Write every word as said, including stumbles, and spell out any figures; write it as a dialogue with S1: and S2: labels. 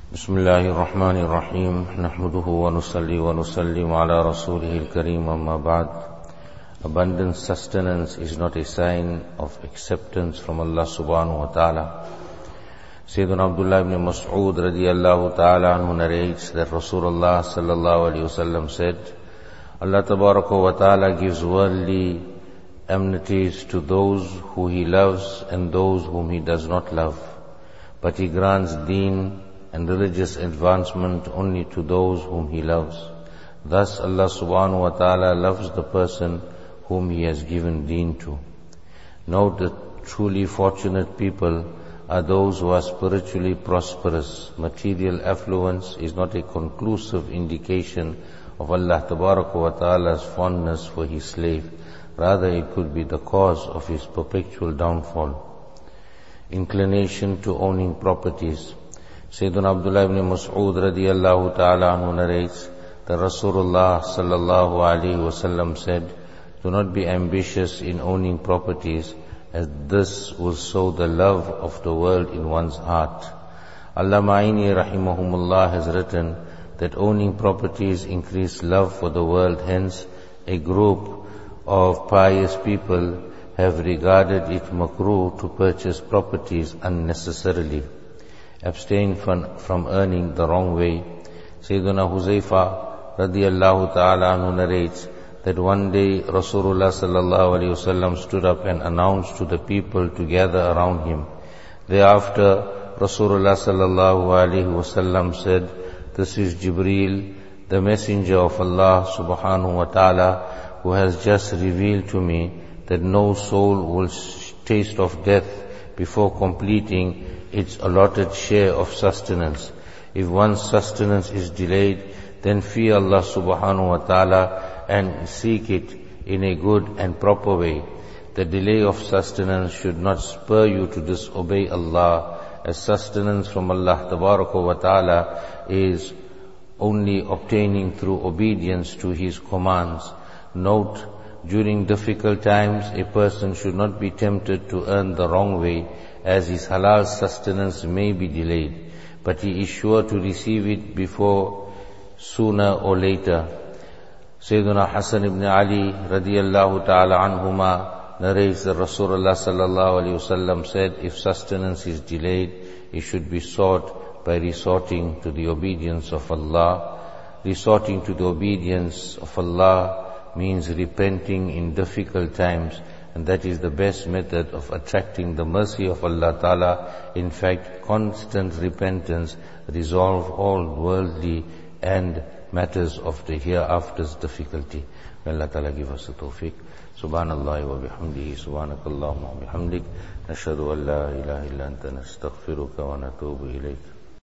S1: Bismillahir Rahmanir Rahim. Nahmaduhu wa nusalli wa nusallim ala rasulihil kareem, amma ba'd. Abundant sustenance is not a sign of acceptance from Allah subhanahu wa ta'ala. Sayyidina Abdullah ibn Mas'ud radiyallahu ta'ala anhu narrates that Rasulullah sallallahu alayhi wa sallam said, Allah tabaraka wa ta'ala gives worldly amenities to those who He loves and those whom He does not love. But He grants deen and religious advancement only to those whom He loves. Thus Allah subhanahu wa ta'ala loves the person whom He has given deen to. Note that truly fortunate people are those who are spiritually prosperous. Material affluence is not a conclusive indication of Allah tabaraka wa ta'ala's fondness for His slave. Rather, it could be the cause of his perpetual downfall. Inclination to owning properties. Sayyidina Abdullah ibn Mas'ud radiyallahu ta'ala anhu narrates that Rasulullah sallallahu alayhi wa sallam said, do not be ambitious in owning properties, as this will sow the love of the world in one's heart. Allama Aini rahimahumullah has written that owning properties increase love for the world. Hence, a group of pious people have regarded it makruh to purchase properties unnecessarily. Abstain from, from earning the wrong way. Sayyidina Huzaifa radiyallahu ta'ala anhu narrates that one day Rasulullah sallallahu alayhi wasallam stood up and announced to the people to gather around him. Thereafter Rasulullah sallallahu alayhi wasallam said, this is Jibreel, the messenger of Allah subhanahu wa ta'ala, who has just revealed to me that no soul will taste of death before completing its allotted share of sustenance. If one's sustenance is delayed, then fear Allah subhanahu wa ta'ala and seek it in a good and proper way. The delay of sustenance should not spur you to disobey Allah, as sustenance from Allah tabaraka wa ta'ala is only obtaining through obedience to His commands. Note, during difficult times, a person should not be tempted to earn the wrong way, as his halal sustenance may be delayed, but he is sure to receive it before, sooner or later. Sayyidina Hasan ibn Ali radiyallahu ta'ala anhuma narrates that Rasulullah sallallahu alayhi wasallam said, if sustenance is delayed, it should be sought by resorting to the obedience of Allah. Resorting to the obedience of Allah means repenting in difficult times, and that is the best method of attracting the mercy of Allah Ta'ala. In fact, constant repentance resolves all worldly and matters of the hereafter's difficulty. May Allah Ta'ala give us the tawfiq. Subhanallah wa bihamdihi, subhanakallahumma wa bihamdik, nashhadu an la ilaha illa anta nastaghfiruka wa natubu ilayk.